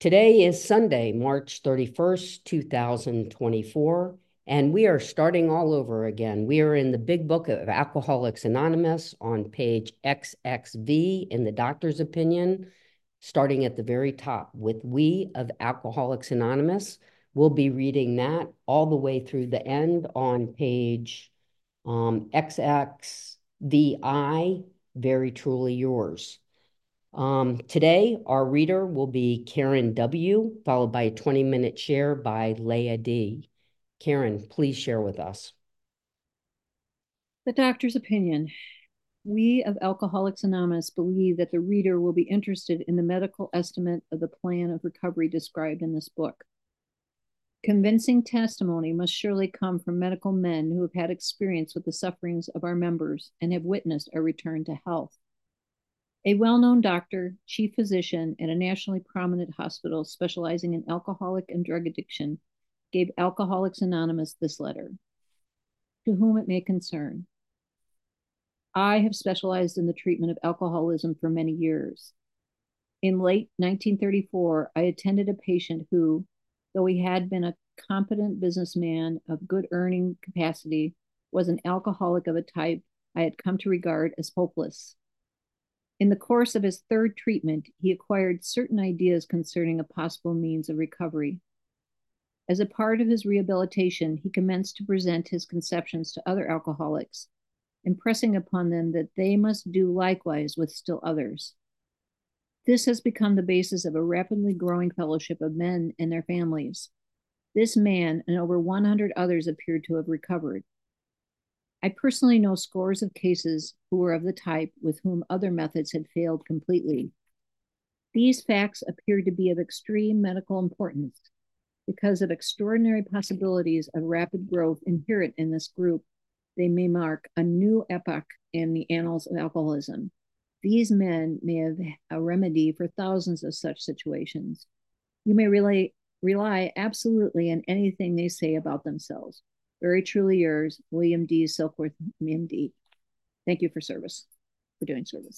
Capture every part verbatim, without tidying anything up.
Today is Sunday, March thirty-first, two thousand twenty-four, and we are starting all over again. We are in the big book of Alcoholics Anonymous on page X X V in the doctor's opinion, starting at the very top with We of Alcoholics Anonymous. We'll be reading that all the way through the end on page um, X X V I, Very Truly Yours. Um, today, our reader will be Karen W., followed by a twenty-minute share by Leah D. Karen, please share with us. The doctor's opinion. We of Alcoholics Anonymous believe that the reader will be interested in the medical estimate of the plan of recovery described in this book. Convincing testimony must surely come from medical men who have had experience with the sufferings of our members and have witnessed our return to health. A well-known doctor, chief physician at a nationally prominent hospital specializing in alcoholic and drug addiction, gave Alcoholics Anonymous this letter. To whom it may concern. I have specialized in the treatment of alcoholism for many years. In late nineteen thirty-four, I attended a patient who, though he had been a competent businessman of good earning capacity, was an alcoholic of a type I had come to regard as hopeless. In the course of his third treatment, he acquired certain ideas concerning a possible means of recovery. As a part of his rehabilitation, he commenced to present his conceptions to other alcoholics, impressing upon them that they must do likewise with still others. This has become the basis of a rapidly growing fellowship of men and their families. This man and over one hundred others appeared to have recovered. I personally know scores of cases who were of the type with whom other methods had failed completely. These facts appear to be of extreme medical importance because of extraordinary possibilities of rapid growth inherent in this group. They may mark a new epoch in the annals of alcoholism. These men may have a remedy for thousands of such situations. You may rely, rely absolutely on anything they say about themselves. Very truly yours, William D. Silkworth, M D. Thank you for service, for doing service.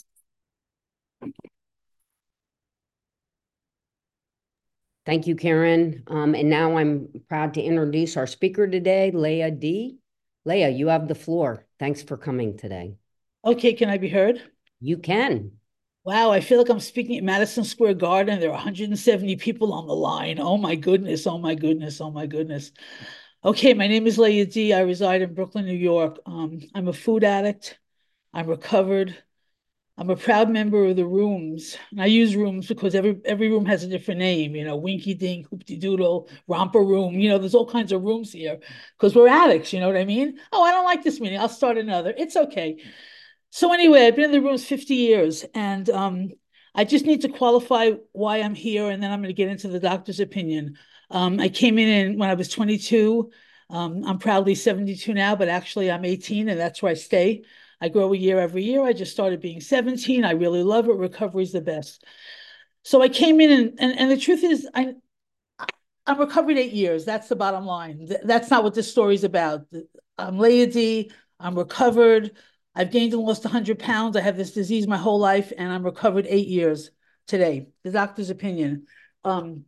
Thank you, Karen. Um, and now I'm proud to introduce our speaker today, Leah D. Leah, you have the floor. Thanks for coming today. Okay, can I be heard? You can. Wow, I feel like I'm speaking at Madison Square Garden. There are one hundred seventy people on the line. Oh my goodness, oh my goodness, oh my goodness. Okay, my name is Leah D. I reside in Brooklyn, New York. Um, I'm a food addict. I'm recovered. I'm a proud member of the rooms. And I use rooms because every every room has a different name, you know, Winky Dink, Hoopty Doodle, Romper Room. You know, there's all kinds of rooms here because we're addicts, you know what I mean? Oh, I don't like this meeting. I'll start another. It's okay. So anyway, I've been in the rooms fifty years, and um, I just need to qualify why I'm here, and then I'm going to get into the doctor's opinion. Um, I came in, in when I was twenty-two. Um, I'm proudly seventy-two now, but actually I'm eighteen, and that's where I stay. I grow a year every year. I just started being seventeen. I really love it. Recovery is the best. So I came in, and, and, and the truth is, I, I'm recovered eight years. That's the bottom line. That's not what this story's about. I'm Leah D. I'm recovered. I've gained and lost one hundred pounds. I have this disease my whole life, and I'm recovered eight years today. The doctor's opinion. Um,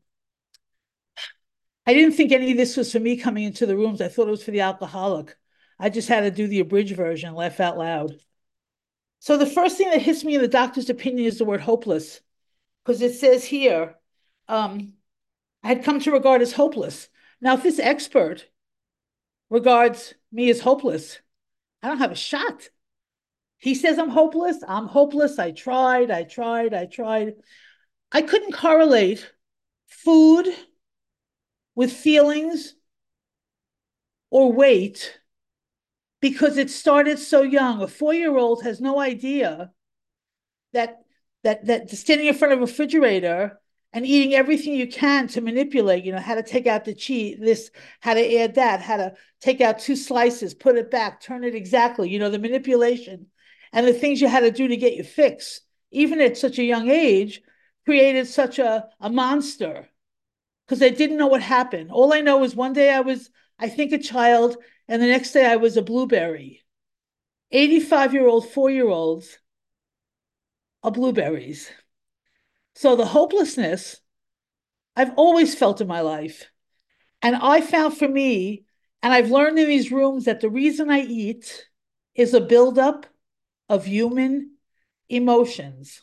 I didn't think any of this was for me coming into the rooms. I thought it was for the alcoholic. I just had to do the abridged version, laugh out loud. So the first thing that hits me in the doctor's opinion is the word hopeless, because it says here, um, I had come to regard as hopeless. Now, if this expert regards me as hopeless, I don't have a shot. He says I'm hopeless. I'm hopeless. I tried, I tried, I tried. I couldn't correlate food with feelings or weight because it started so young. A four-year-old has no idea that that that standing in front of a refrigerator and eating everything you can to manipulate, you know, how to take out the cheese, this, how to add that, how to take out two slices, put it back, turn it exactly, you know, the manipulation and the things you had to do to get your fix, even at such a young age, created such a, a monster because I didn't know what happened. All I know is one day I was, I think, a child, and the next day I was a blueberry. eighty-five-year-old four-year-olds are blueberries. So the hopelessness, I've always felt in my life. And I found for me, and I've learned in these rooms that the reason I eat is a buildup of human emotions.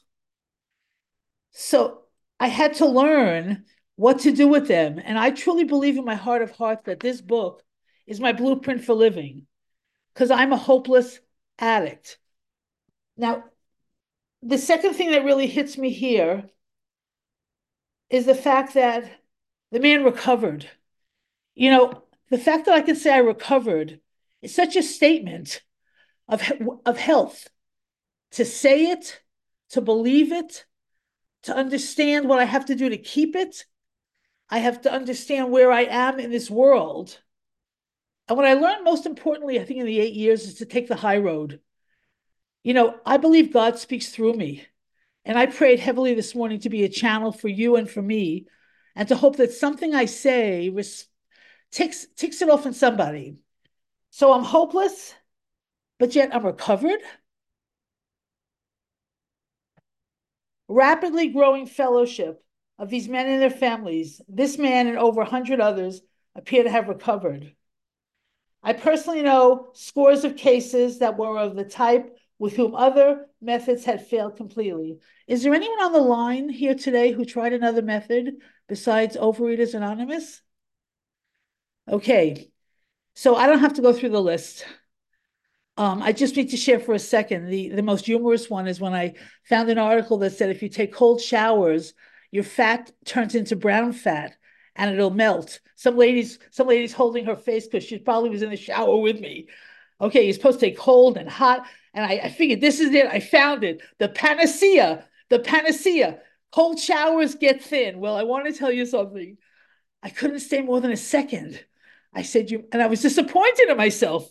So I had to learn what to do with them. And I truly believe in my heart of hearts that this book is my blueprint for living, because I'm a hopeless addict. Now, the second thing that really hits me here is the fact that the man recovered. You know, the fact that I can say I recovered is such a statement of, of health. To say it, to believe it, to understand what I have to do to keep it. I have to understand where I am in this world. And what I learned most importantly, I think in the eight years, is to take the high road. You know, I believe God speaks through me. And I prayed heavily this morning to be a channel for you and for me, and to hope that something I say res- ticks, ticks it off in somebody. So I'm hopeless, but yet I'm recovered. Rapidly growing fellowship of these men and their families, this man and over one hundred others appear to have recovered. I personally know scores of cases that were of the type with whom other methods had failed completely. Is there anyone on the line here today who tried another method besides Overeaters Anonymous? Okay, so I don't have to go through the list. Um, I just need to share for a second. The, the most humorous one is when I found an article that said if you take cold showers, your fat turns into brown fat and it'll melt. Some ladies, some ladies holding her face because she probably was in the shower with me. Okay, you're supposed to take cold and hot. And I, I figured this is it. I found it. The panacea, the panacea. Cold showers get thin. Well, I want to tell you something. I couldn't stay more than a second. I said, you, and I was disappointed in myself.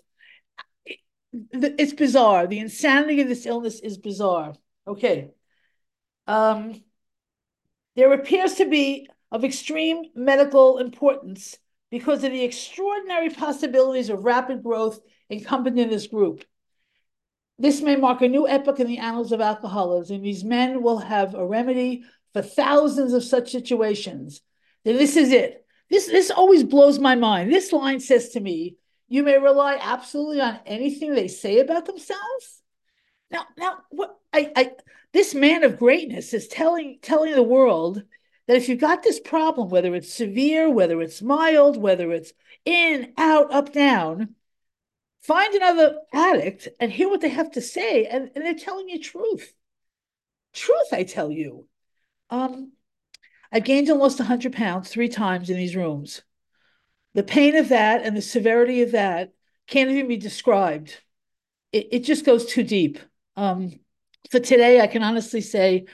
It's bizarre. The insanity of this illness is bizarre. Okay. Um, there appears to be of extreme medical importance because of the extraordinary possibilities of rapid growth incumbent in this group. This may mark a new epoch in the annals of alcoholism. These men will have a remedy for thousands of such situations. And this is it. This, this always blows my mind. This line says to me, you may rely absolutely on anything they say about themselves. Now, now, what I, I this man of greatness is telling telling the world that if you've got this problem, whether it's severe, whether it's mild, whether it's in, out, up, down, find another addict and hear what they have to say, and, and they're telling you truth. Truth, I tell you. Um, I've gained and lost one hundred pounds three times in these rooms. The pain of that and the severity of that can't even be described. It, it just goes too deep. Um, for today, I can honestly say,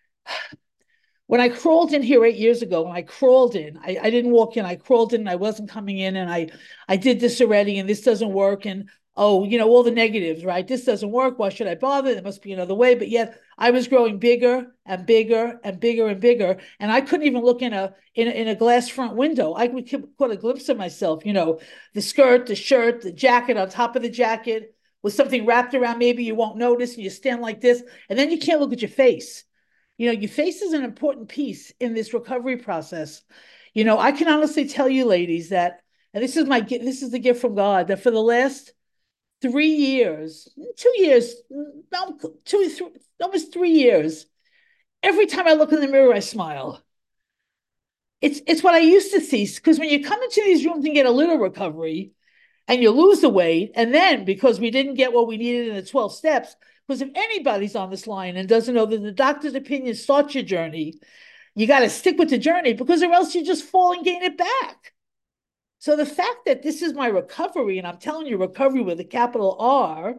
when I crawled in here eight years ago, when I crawled in, I, I didn't walk in, I crawled in, and I wasn't coming in, and I, I did this already, and this doesn't work, and oh, you know, all the negatives, right? This doesn't work. Why should I bother? There must be another way. But yet I was growing bigger and bigger and bigger and bigger. And I couldn't even look in a in a, in a glass front window. I could get a glimpse of myself, you know, the skirt, the shirt, the jacket on top of the jacket with something wrapped around, maybe you won't notice, and you stand like this, and then you can't look at your face. You know, your face is an important piece in this recovery process. You know, I can honestly tell you, ladies, that, and this is my this is the gift from God, that for the last three years, two years, no, two, three, almost three years, every time I look in the mirror, I smile. It's it's what I used to see, because when you come into these rooms and get a little recovery, and you lose the weight, and then because we didn't get what we needed in the twelve steps, because if anybody's on this line and doesn't know that the doctor's opinion starts your journey, you got to stick with the journey, because or else you just fall and gain it back. So the fact that this is my recovery, and I'm telling you recovery with a capital R,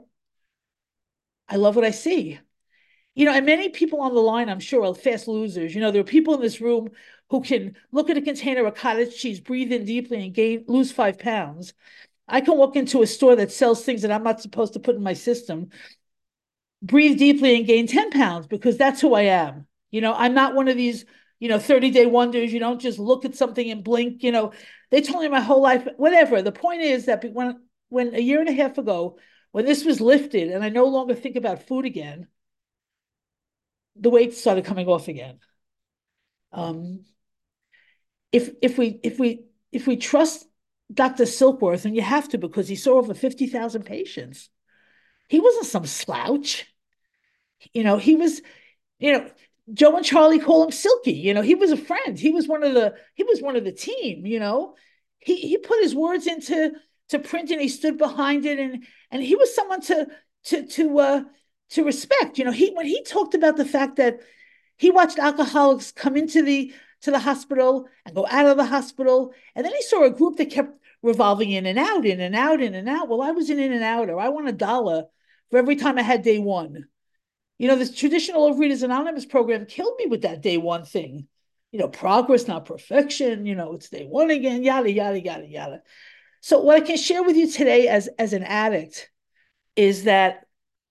I love what I see. You know, and many people on the line, I'm sure, are fast losers. You know, there are people in this room who can look at a container of cottage cheese, breathe in deeply, and gain lose five pounds. I can walk into a store that sells things that I'm not supposed to put in my system, breathe deeply, and gain ten pounds, because that's who I am. You know, I'm not one of these, you know, thirty day wonders. You don't just look at something and blink. You know, they told me my whole life, whatever. The point is that when, when a year and a half ago, when this was lifted and I no longer think about food again, the weight started coming off again. Um, if if we if we if we trust Doctor Silkworth, and you have to because he saw over fifty thousand patients, he wasn't some slouch. You know, he was, you know, Joe and Charlie call him Silky. You know, he was a friend. He was one of the he was one of the team, you know. He he put his words into to print and he stood behind it, and and he was someone to to to uh to respect. You know, he when he talked about the fact that he watched alcoholics come into the to the hospital and go out of the hospital, and then he saw a group that kept revolving in and out, in and out, in and out. Well, I was an in and outer. I want a dollar for every time I had day one. You know, this traditional Overeaters Anonymous program killed me with that day one thing. You know, progress, not perfection. You know, it's day one again, yada, yada, yada, yada. So what I can share with you today as, as an addict is that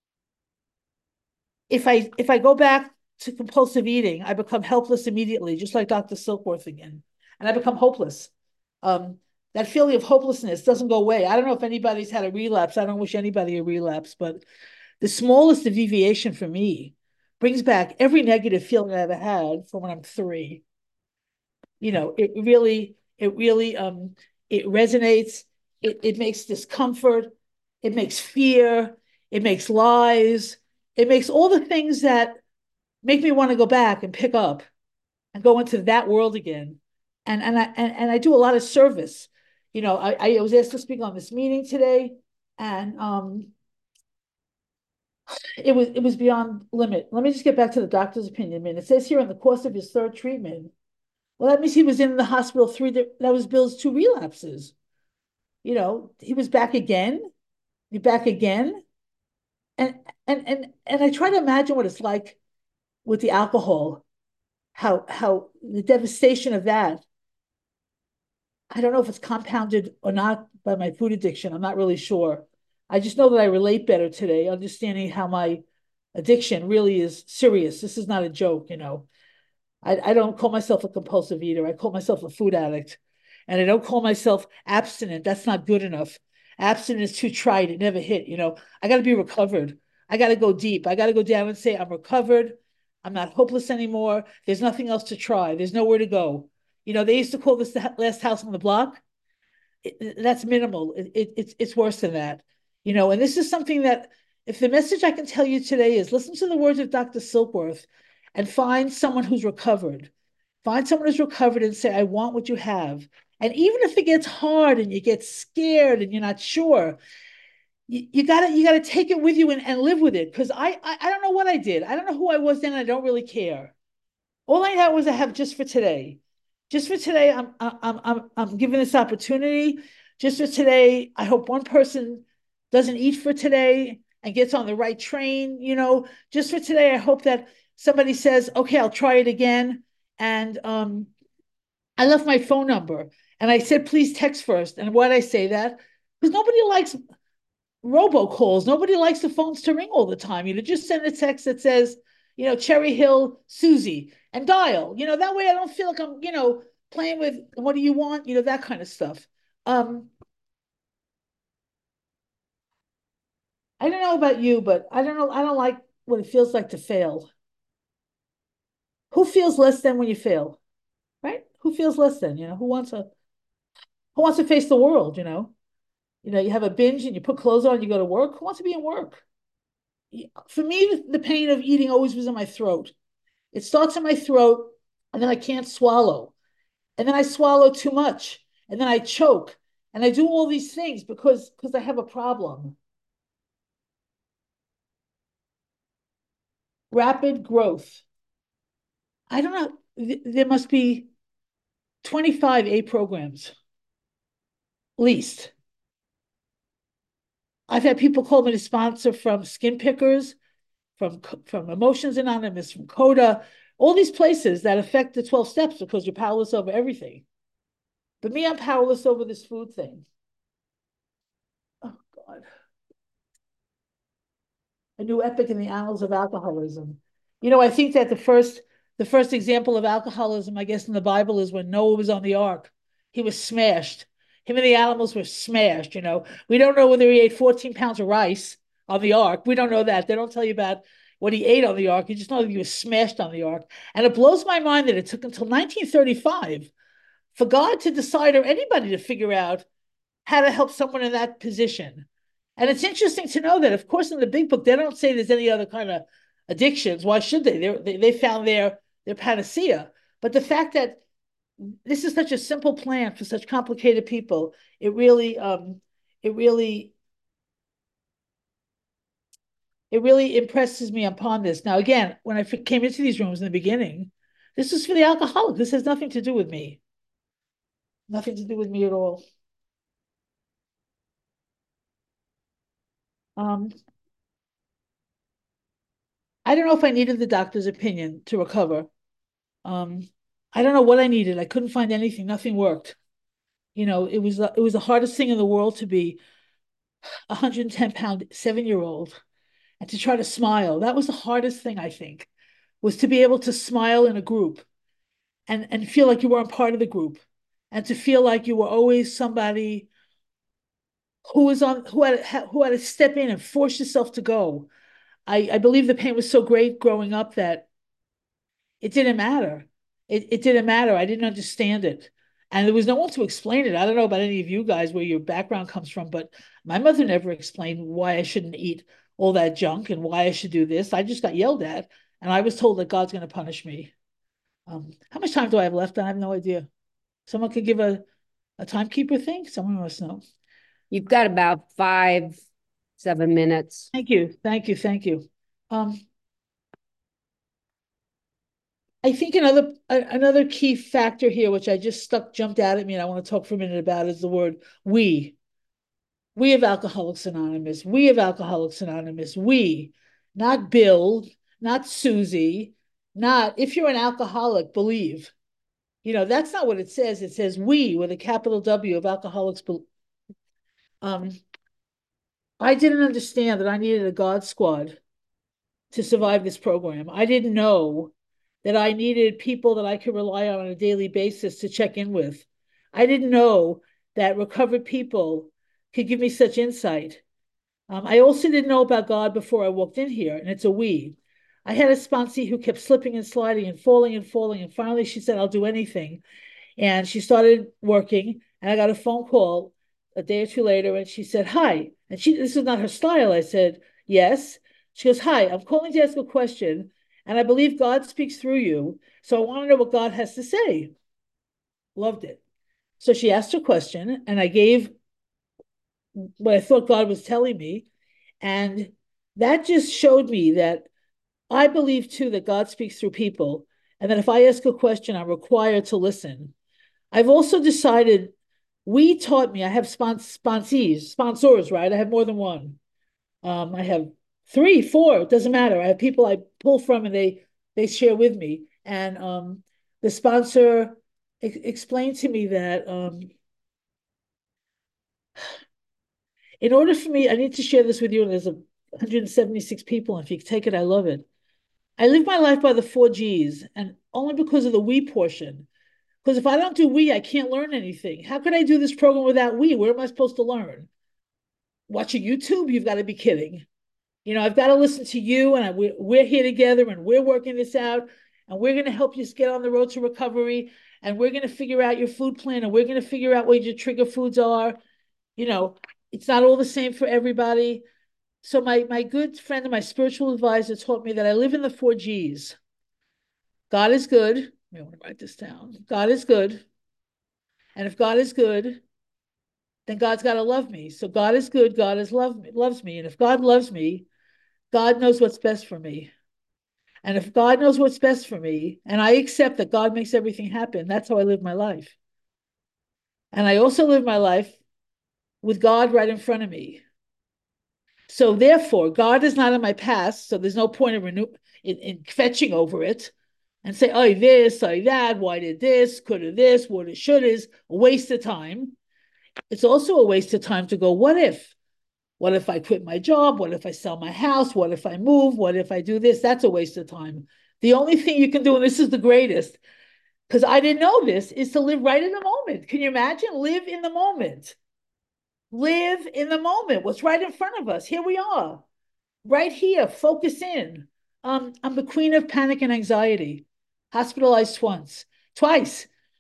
if I if I go back to compulsive eating, I become helpless immediately, just like Doctor Silkworth again. And I become hopeless. Um, that feeling of hopelessness doesn't go away. I don't know if anybody's had a relapse. I don't wish anybody a relapse, but the smallest deviation for me brings back every negative feeling I ever had from when I'm three. You know, it really, it really, um, it resonates. It, it makes discomfort. It makes fear. It makes lies. It makes all the things that make me want to go back and pick up and go into that world again. And, and, I, and, and I do a lot of service. You know, I, I was asked to speak on this meeting today, and um, it was it was beyond limit. Let me just get back to the doctor's opinion. I mean, it says here in the course of his third treatment, well, that means he was in the hospital three, that was Bill's two relapses. You know, he was back again, he back again. And, and, and, and I try to imagine what it's like with the alcohol, how, how the devastation of that. I don't know if it's compounded or not by my food addiction. I'm not really sure. I just know that I relate better today, understanding how my addiction really is serious. This is not a joke, you know. I, I don't call myself a compulsive eater. I call myself a food addict. And I don't call myself abstinent. That's not good enough. Abstinent is too trite. It never hit, you know. I got to be recovered. I got to go deep. I got to go down and say, I'm recovered. I'm not hopeless anymore. There's nothing else to try. There's nowhere to go. You know, they used to call this the last house on the block. It, that's minimal. It, it, it's, it's worse than that. You know, and this is something that, if the message I can tell you today is listen to the words of Doctor Silkworth and find someone who's recovered. Find someone who's recovered and say, I want what you have. And even if it gets hard and you get scared and you're not sure, you, you gotta you gotta take it with you and, and live with it. Because I, I I don't know what I did. I don't know who I was then. I don't really care. All I know was I have just for today. Just for today, I'm I'm I'm I'm given this opportunity. Just for today, I hope one person doesn't eat for today and gets on the right train. You know, just for today, I hope that somebody says, okay, I'll try it again. And um, I left my phone number and I said, please text first. And why did I say that? Because nobody likes robocalls. Nobody likes the phones to ring all the time. You know, just send a text that says, you know, Cherry Hill, Susie, and dial. You know, that way I don't feel like I'm, you know, playing with what do you want, you know, that kind of stuff. Um, I don't know about you, but I don't know. I don't like what it feels like to fail. Who feels less than when you fail, right? Who feels less than, you know, who wants to, who wants to face the world, you know? You know, you have a binge and you put clothes on, you go to work. Who wants to be in work? For me, the pain of eating always was in my throat. It starts in my throat, and then I can't swallow. And then I swallow too much, and then I choke. And I do all these things because, because I have a problem. Rapid growth. I don't know. There must be twenty-five A programs, least. I've had people call me to sponsor from Skin Pickers, from, from Emotions Anonymous, from CODA, all these places that affect the twelve steps because you're powerless over everything. But me, I'm powerless over this food thing. Oh, God. A new epic in the annals of alcoholism. You know, I think that the first the first example of alcoholism, I guess, in the Bible is when Noah was on the ark. He was smashed. Him and the animals were smashed, you know. We don't know whether he ate fourteen pounds of rice on the ark. We don't know that. They don't tell you about what he ate on the ark. You just know that he was smashed on the ark. And it blows my mind that it took until nineteen thirty-five for God to decide or anybody to figure out how to help someone in that position. And it's interesting to know that, of course, in the big book, they don't say there's any other kind of addictions. Why should they? They're, they they found their their panacea. But the fact that this is such a simple plan for such complicated people, it really, um, it really, it really impresses me upon this. Now, again, when I came into these rooms in the beginning, this is for the alcoholic. This has nothing to do with me. Nothing to do with me at all. Um, I don't know if I needed the doctor's opinion to recover. Um, I don't know what I needed. I couldn't find anything. Nothing worked. You know, it was it was the hardest thing in the world to be a one hundred ten pound seven year old and to try to smile. That was the hardest thing, I think, was to be able to smile in a group and and feel like you weren't part of the group, and to feel like you were always somebody who was on who had who had to step in and force yourself to go. I, I believe the pain was so great growing up that it didn't matter. It, it didn't matter. I didn't understand it. And there was no one to explain it. I don't know about any of you guys where your background comes from, but my mother never explained why I shouldn't eat all that junk and why I should do this. I just got yelled at, and I was told that God's going to punish me. Um, how much time do I have left? I have no idea. Someone could give a, a timekeeper thing? Someone must know. You've got about five, seven minutes. Thank you. Thank you. Thank you. Um, I think another another key factor here, which I just stuck jumped out at me, and I want to talk for a minute about, is the word we. We of Alcoholics Anonymous. We of Alcoholics Anonymous. We, not Bill, not Susie, not if you're an alcoholic, believe. You know, that's not what it says. It says we with a capital W of Alcoholics. Um, I didn't understand that I needed a God squad to survive this program. I didn't know that I needed people that I could rely on on a daily basis to check in with. I didn't know that recovered people could give me such insight. Um, I also didn't know about God before I walked in here, and it's a we. I had a sponsee who kept slipping and sliding and falling and falling, and finally she said, I'll do anything. And she started working, and I got a phone call a day or two later, and she said, hi. And she this is not her style. I said, yes. She goes, hi, I'm calling to ask a question, and I believe God speaks through you, so I want to know what God has to say. Loved it. So she asked her question, and I gave what I thought God was telling me, and that just showed me that I believe, too, that God speaks through people, and that if I ask a question, I'm required to listen. I've also decided, we taught me, I have spons- sponsees, sponsors, right? I have more than one. Um, I have three, four, it doesn't matter. I have people I pull from and they they share with me. And um, the sponsor ex- explained to me that um, in order for me, I need to share this with you, and there's a one hundred seventy-six people, and if you take it, I love it. I live my life by the four G's, and only because of the we portion. Because if I don't do we, I can't learn anything. How could I do this program without we? Where am I supposed to learn? Watching YouTube? You've got to be kidding. You know, I've got to listen to you, and I, we're, we're here together, and we're working this out, and we're going to help you get on the road to recovery, and we're going to figure out your food plan, and we're going to figure out what your trigger foods are. You know, it's not all the same for everybody. So my, my good friend and my spiritual advisor taught me that I live in the four G's. God is good. I want to write this down. God is good. And if God is good, then God's got to love me. So God is good. God is love me, loves me. And if God loves me, God knows what's best for me. And if God knows what's best for me, and I accept that God makes everything happen, that's how I live my life. And I also live my life with God right in front of me. So therefore, God is not in my past, so there's no point in, renew- in, in fetching over it and say, oh, this, oh, that, why did this, could have this, would have, should is, a waste of time. It's also a waste of time to go, what if? What if I quit my job? What if I sell my house? What if I move? What if I do this? That's a waste of time. The only thing you can do, and this is the greatest, because I didn't know this, is to live right in the moment. Can you imagine? Live in the moment. Live in the moment. What's right in front of us? Here we are, right here. Focus in. Um, I'm the queen of panic and anxiety. Hospitalized twice. Twice.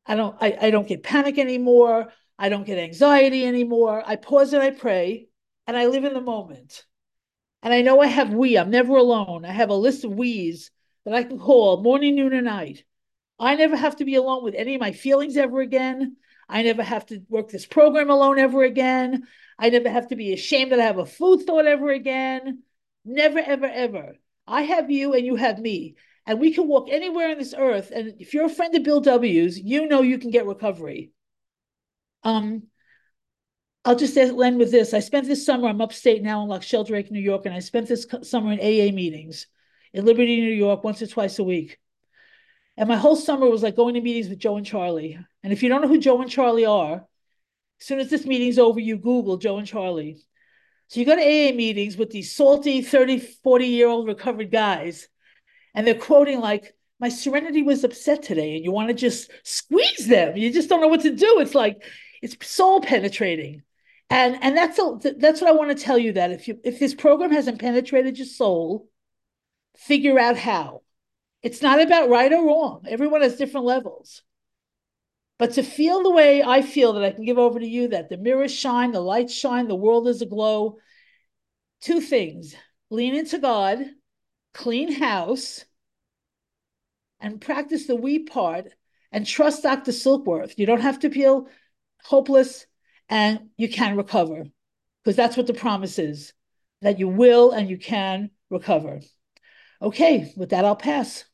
I don't, I, I don't get panic anymore. I don't get anxiety anymore. I pause and I pray and I live in the moment. And I know I have we, I'm never alone. I have a list of we's that I can call morning, noon, or night. I never have to be alone with any of my feelings ever again. I never have to work this program alone ever again. I never have to be ashamed that I have a food thought ever again. Never, ever, ever. I have you and you have me. And we can walk anywhere on this earth. And if you're a friend of Bill W's, you know you can get recovery. Um, I'll just end with this. I spent this summer, I'm upstate now in Loch Sheldrake, New York, and I spent this summer in A A meetings in Liberty, New York, once or twice a week. And my whole summer was like going to meetings with Joe and Charlie. And if you don't know who Joe and Charlie are, as soon as this meeting's over, you Google Joe and Charlie. So you go to A A meetings with these salty thirty, forty year old recovered guys, and they're quoting like, my serenity was upset today, and you want to just squeeze them. You just don't know what to do. It's like, it's soul penetrating. And, and that's, a, that's what I want to tell you, that if you, if this program hasn't penetrated your soul, figure out how. It's not about right or wrong. Everyone has different levels. But to feel the way I feel, that I can give over to you, that the mirrors shine, the lights shine, the world is aglow. Two things: lean into God, clean house, and practice the we part, and trust Doctor Silkworth. You don't have to feel hopeless, and you can recover, because that's what the promise is, that you will and you can recover. Okay, with that, I'll pass.